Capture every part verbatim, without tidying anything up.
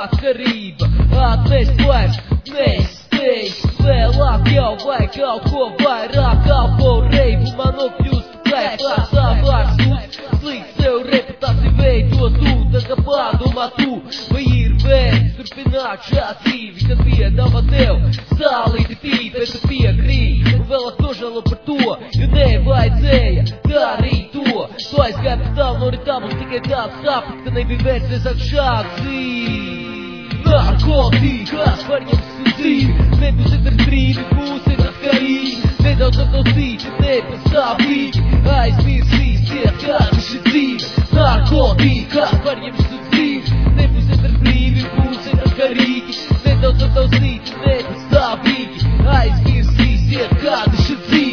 karība, atnes vairs nespēj vēl jau vai kaut ko vairāk, kalpo reibu, man nokļūst klēpā, savāks uz slikts sev reputāciju veido tu, tā kā pārdomā tu, vai ir vērts turpināt šā dzīvi, kad piedāvā tev sālīti tī, bet tu piekrīt, un vēl es nožēlo par to, jo nevajadzēja darīt to, tu aizgāji pēc tālu no rītā, mums tikai tāds saprat, ka nebija vērts nesāk šāds dzīvi. Narkotikas var jums dzīvi, nebūsiet ar brīvi, būsiet atkarīgi, nedaudz atlausīti, nepastāvīgi, aizmirsīsiet, kāda šī dzīve. Narkotikas var jums dzīvi, nebūsiet ar brīvi, būsiet atkarīgi, nedaudz atlausīti, nepastāvīgi, aizmirsīsiet, kāda šī dzīve.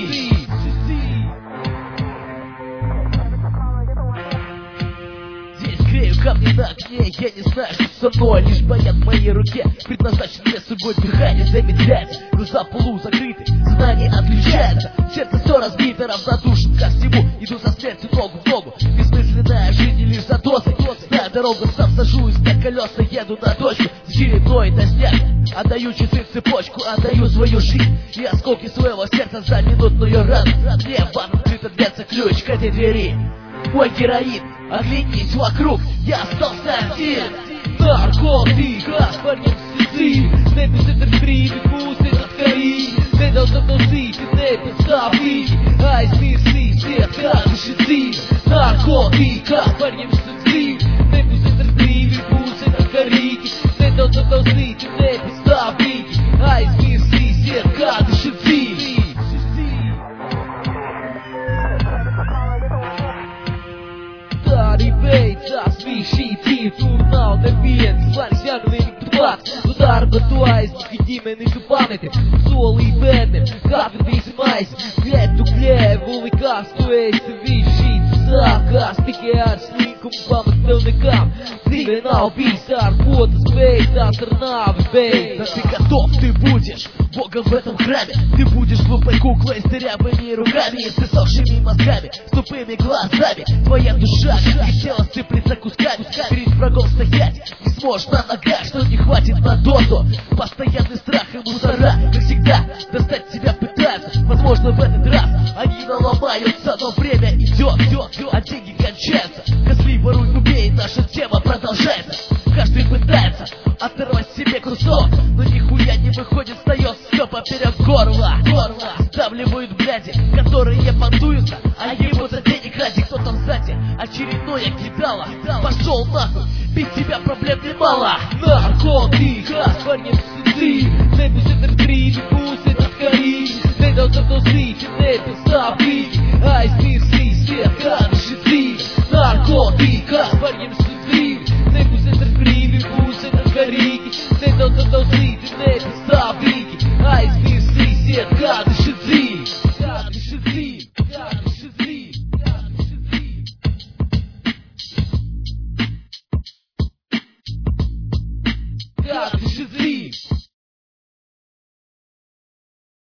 Ко мне на окне, я не знаю, что со мной. Лишь баян в моей руке предназначен для сугой. Дыхание замедляется, глаза полузакрыты, сознание отключается, сердце все разбито, равнодушен ко всему. Иду за смертью ногу в ногу, бессмысленная жизнь не лишь за дозой. Знаю дорогу, сам сажусь на колеса, еду на точку, с очередной дождяк. Отдаю часы в цепочку, отдаю свою жизнь и осколки своего сердца за минутную радость. Мне в ванну открыта дверца, ключ к этой двери. Мой героин, оглянись вокруг, я остался один. Наркотикас var jums dzīvi, nebūsiet ar brīvi, būsiet atkarīgi, nedaudz atlausīti, nepastāvīgi, aizmirsīsiet, kāda šī dzīve. Narkotикас var jums dzīvi, nebūsiet ar brīvi, būsiet atkarīgi, nedaudz atlausīti, nepastāvīgi, aizmirsīsiet, kāda šī dzīve. Arī beidzās viss šī dzīve, tur nav neviens vairs jānuvien klāts. No darba tu aizmuki, ģimeni tu pameti, solī bērniem, kāpētīsi maizi. Gļēb tu gļēvu, likās tu esi, viss šīs sākās tikai ar slinkumu, pamat tev nekām. Dzīve nav bijis ar potas, beidzās ar nāvi, beidzās. Ты готов, ты будешь Богом в этом храме, ты будешь глупой куклой с дырявыми руками и засохшими мозгами, с тупыми глазами. Твоя душа хотела сыплется кусками, перед врагом стоять не сможешь на ногах, что не хватит на дозу. Постоянный страх и мусора, как всегда, достать тебя пытаются. Возможно, в этот раз они наломаются, но время идет, а деньги кончаются. Козли воруй умей, наша тема продолжается. Каждый пытается оторвать себе кусок, но нихуя не выходит, встает все поперек горла. Горло сдавливают бляди, которые понтуются, а ему за денег ради, кто там сзади. Очередное кидало, пошел нахуй, без тебя проблем немало. Наркотикас var jums dzīvi, nebūsiet ar brīvi, būsiet atkarīgi, nedaudz atlausīti, nepastāvīgi, aizmirsīsiet, kāda šī dzīve. Narkotикас var jums dzīvi, nebūsiet ar brīvi, būsiet atkarīgi, nedaudz atlausīti, nepastāvīgi, aizmirsīsiet, kāda šī dzīve. Kāda šī dzīve, kāda šī dzīve, kāda šī dzīve. Kāda šī dzīve.